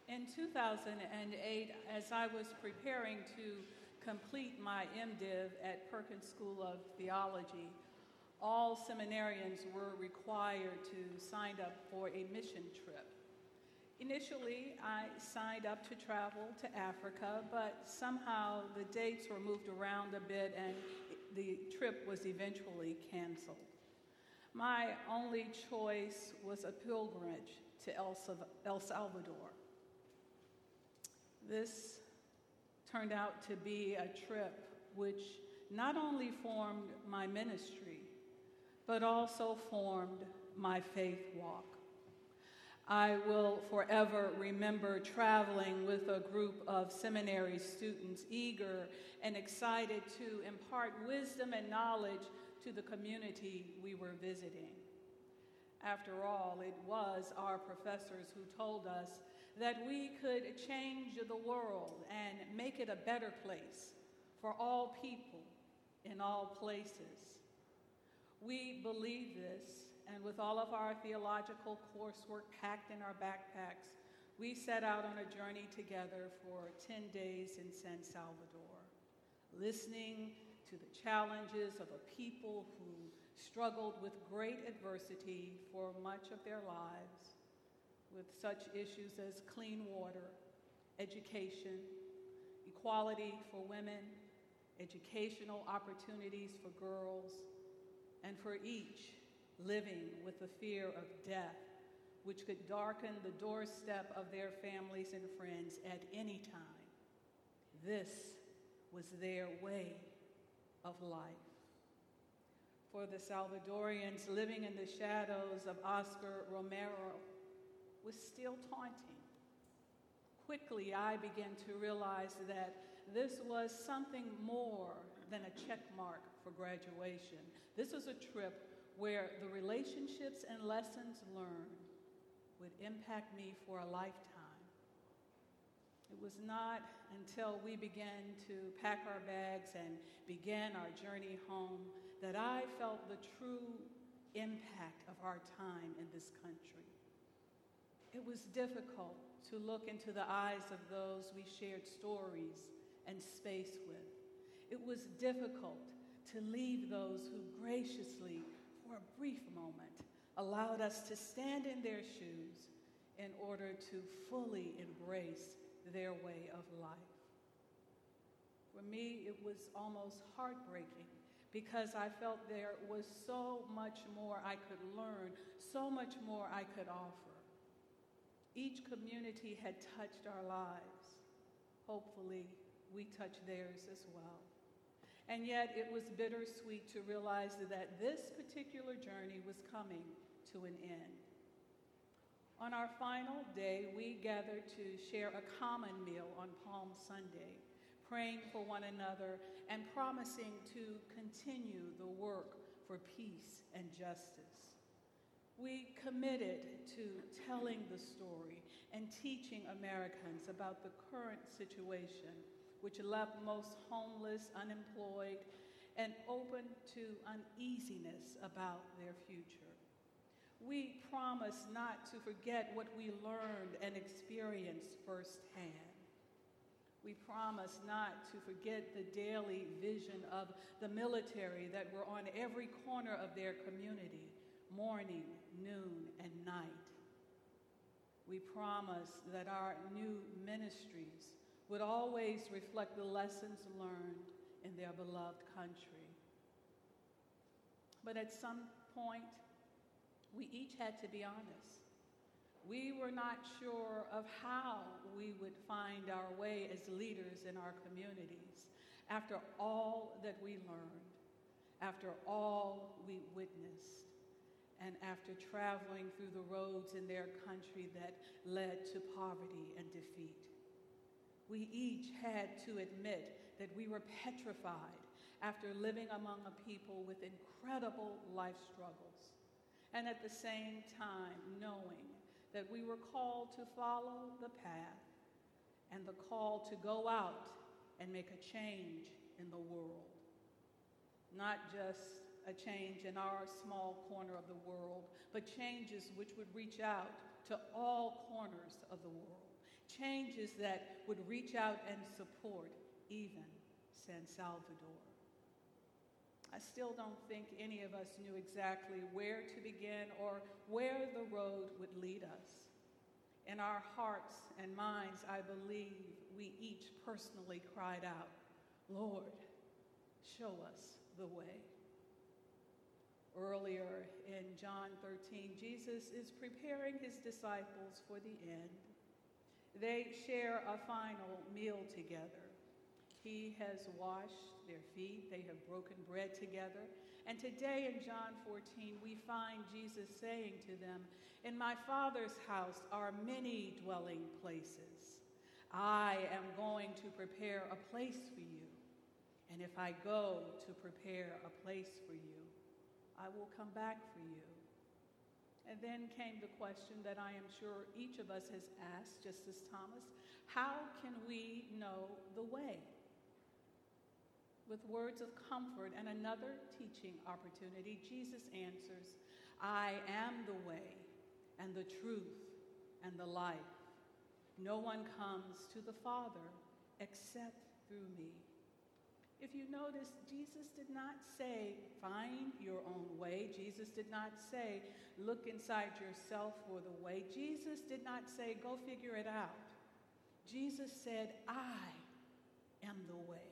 In 2008, as I was preparing to complete my MDiv at Perkins School of Theology, all seminarians were required to sign up for a mission trip. Initially, I signed up to travel to Africa, but somehow the dates were moved around a bit and the trip was eventually canceled. My only choice was a pilgrimage to El Salvador. This turned out to be a trip which not only formed my ministry, but also formed my faith walk. I will forever remember traveling with a group of seminary students eager and excited to impart wisdom and knowledge to the community we were visiting. After all, it was our professors who told us that we could change the world and make it a better place for all people in all places. We believe this, and with all of our theological coursework packed in our backpacks, we set out on a journey together for 10 days in San Salvador, listening to the challenges of a people who struggled with great adversity for much of their lives, with such issues as clean water, education, equality for women, educational opportunities for girls, and for each living with the fear of death, which could darken the doorstep of their families and friends at any time. This was their way of life. For the Salvadorians, living in the shadows of Oscar Romero was still taunting. Quickly, I began to realize that this was something more than a check mark for graduation. This was a trip where the relationships and lessons learned would impact me for a lifetime. It was not until we began to pack our bags and began our journey home that I felt the true impact of our time in this country. It was difficult to look into the eyes of those we shared stories and space with. It was difficult to leave those who graciously, for a brief moment, allowed us to stand in their shoes in order to fully embrace their way of life. For me, it was almost heartbreaking because I felt there was so much more I could learn, so much more I could offer. Each community had touched our lives. Hopefully, we touched theirs as well. And yet, it was bittersweet to realize that this particular journey was coming to an end. On our final day, we gathered to share a common meal on Palm Sunday, praying for one another and promising to continue the work for peace and justice. We committed to telling the story and teaching Americans about the current situation, which left most homeless, unemployed, and open to uneasiness about their future. We promised not to forget what we learned and experienced firsthand. We promised not to forget the daily vision of the military that were on every corner of their community, morning, noon, and night. We promised that our new ministries would always reflect the lessons learned in their beloved country. But at some point, we each had to be honest. We were not sure of how we would find our way as leaders in our communities after all that we learned, after all we witnessed, and after traveling through the roads in their country that led to poverty and defeat. We each had to admit that we were petrified after living among a people with incredible life struggles, and at the same time knowing that we were called to follow the path and the call to go out and make a change in the world. Not just a change in our small corner of the world, but changes which would reach out to all corners of the world. changes that would reach out and support even San Salvador. I still don't think any of us knew exactly where to begin or where the road would lead us. In our hearts and minds, I believe we each personally cried out, "Lord, show us the way." Earlier in John 13, Jesus is preparing his disciples for the end. They share a final meal together. He has washed their feet. They have broken bread together. And today in John 14, we find Jesus saying to them, "In my Father's house are many dwelling places. I am going to prepare a place for you. And if I go to prepare a place for you, I will come back for you." And then came the question that I am sure each of us has asked, just as Thomas, how can we know the way? With words of comfort and another teaching opportunity, Jesus answers, "I am the way and the truth and the life. No one comes to the Father except through me." If you notice, Jesus did not say, "Find your own way." Jesus did not say, "Look inside yourself for the way." Jesus did not say, "Go figure it out." Jesus said, "I am the way."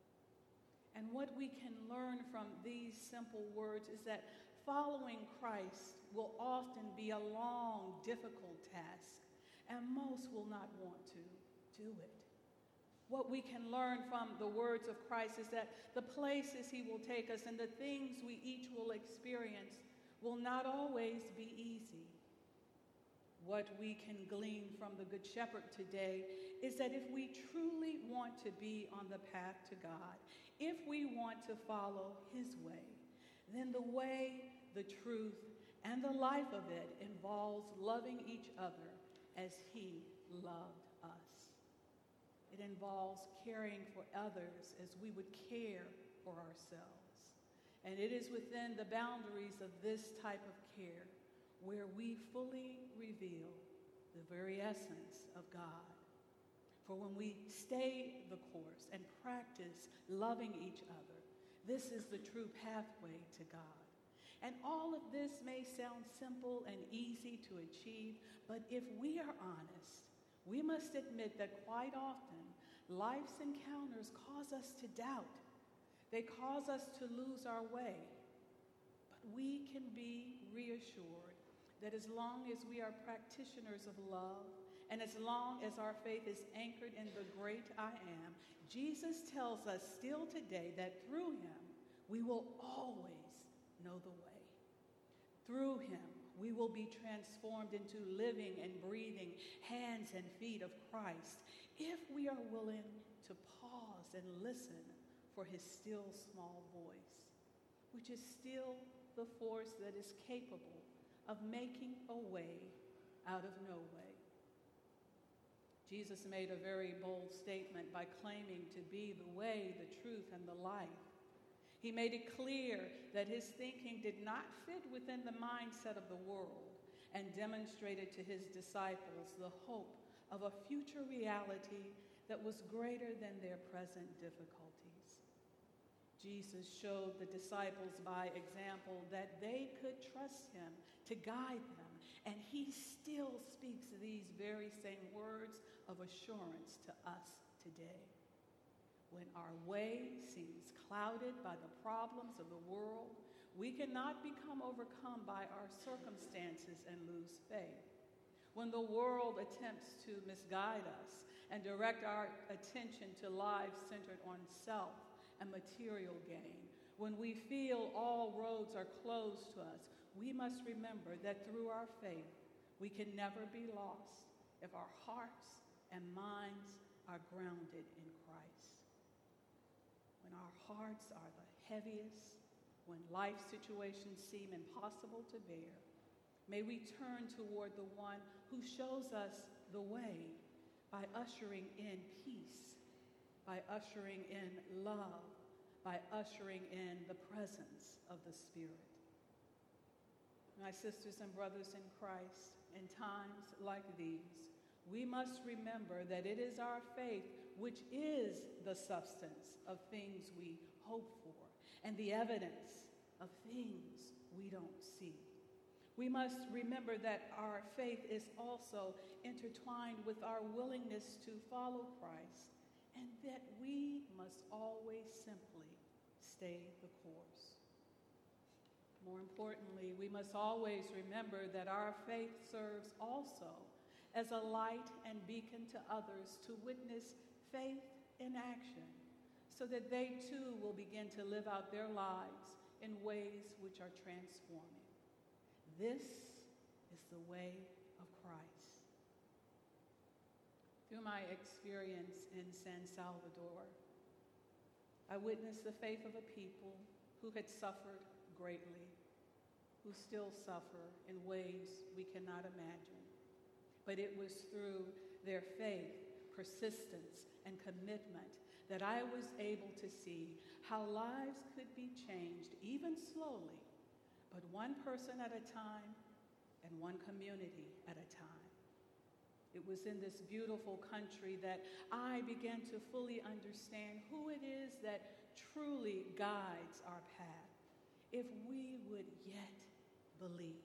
And what we can learn from these simple words is that following Christ will often be a long, difficult task, and most will not want to do it. What we can learn from the words of Christ is that the places he will take us and the things we each will experience will not always be easy. What we can glean from the Good Shepherd today is that if we truly want to be on the path to God, if we want to follow his way, then the way, the truth, and the life of it involves loving each other as he loved us. It involves caring for others as we would care for ourselves. And it is within the boundaries of this type of care where we fully reveal the very essence of God. For when we stay the course and practice loving each other, this is the true pathway to God. And all of this may sound simple and easy to achieve, but if we are honest, we must admit that quite often life's encounters cause us to doubt. They cause us to lose our way. But we can be reassured that as long as we are practitioners of love, and as long as our faith is anchored in the great I am, Jesus tells us still today that through him, we will always know the way. Through him, we will be transformed into living and breathing hands and feet of Christ if we are willing to pause and listen for his still small voice, which is still the force that is capable of making a way out of no way. Jesus made a very bold statement by claiming to be the way, the truth, and the life. He made it clear that his thinking did not fit within the mindset of the world and demonstrated to his disciples the hope of a future reality that was greater than their present difficulties. Jesus showed the disciples by example that they could trust him to guide them, and he still speaks these very same words of assurance to us today. When our way seems clouded by the problems of the world, we cannot become overcome by our circumstances and lose faith. When the world attempts to misguide us and direct our attention to lives centered on self and material gain, when we feel all roads are closed to us, we must remember that through our faith, we can never be lost if our hearts and minds are grounded in Christ. When our hearts are the heaviest, when life situations seem impossible to bear, may we turn toward the one who shows us the way by ushering in peace, by ushering in love, by ushering in the presence of the Spirit. My sisters and brothers in Christ, in times like these, we must remember that it is our faith which is the substance of things we hope for and the evidence of things we don't see. We must remember that our faith is also intertwined with our willingness to follow Christ, and that we must always simply stay the course. More importantly, we must always remember that our faith serves also as a light and beacon to others to witness faith in action, so that they too will begin to live out their lives in ways which are transforming. This is the way of Christ. Through my experience in San Salvador, I witnessed the faith of a people who had suffered greatly, who still suffer in ways we cannot imagine. But it was through their faith, persistence, and commitment that I was able to see how lives could be changed, even slowly, but one person at a time and one community at a time. It was in this beautiful country that I began to fully understand who it is that truly guides our path, if we would yet believe.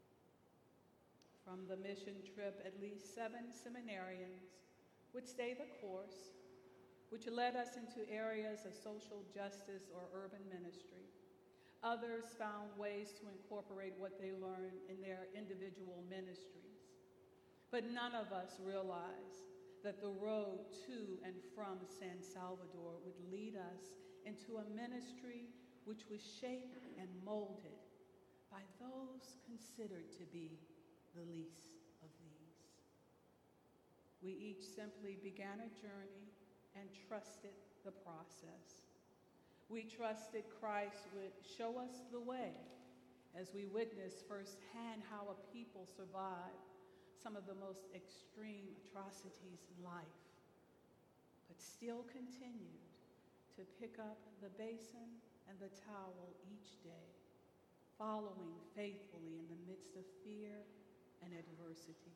From the mission trip, at least 7 seminarians would stay the course, which led us into areas of social justice or urban ministry. Others found ways to incorporate what they learned in their individual ministries. But none of us realized that the road to and from San Salvador would lead us into a ministry which was shaped and molded by those considered to be the least of these. We each simply began a journey and trusted the process. We trusted Christ would show us the way as we witnessed firsthand how a people survived some of the most extreme atrocities in life, but still continued to pick up the basin and the towel each day, following faithfully in the midst of fear and adversity.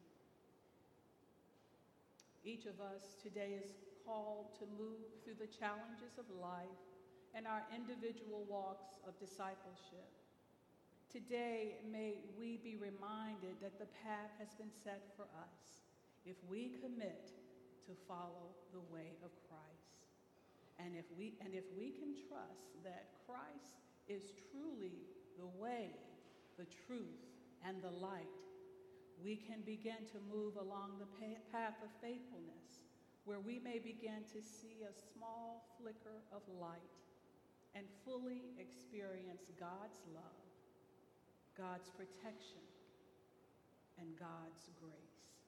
Each of us today is called to move through the challenges of life and our individual walks of discipleship. Today, may we be reminded that the path has been set for us if we commit to follow the way of Christ. And if we can trust that Christ is truly the way, the truth, and the light, we can begin to move along the path of faithfulness, where we may begin to see a small flicker of light and fully experience God's love, God's protection, and God's grace.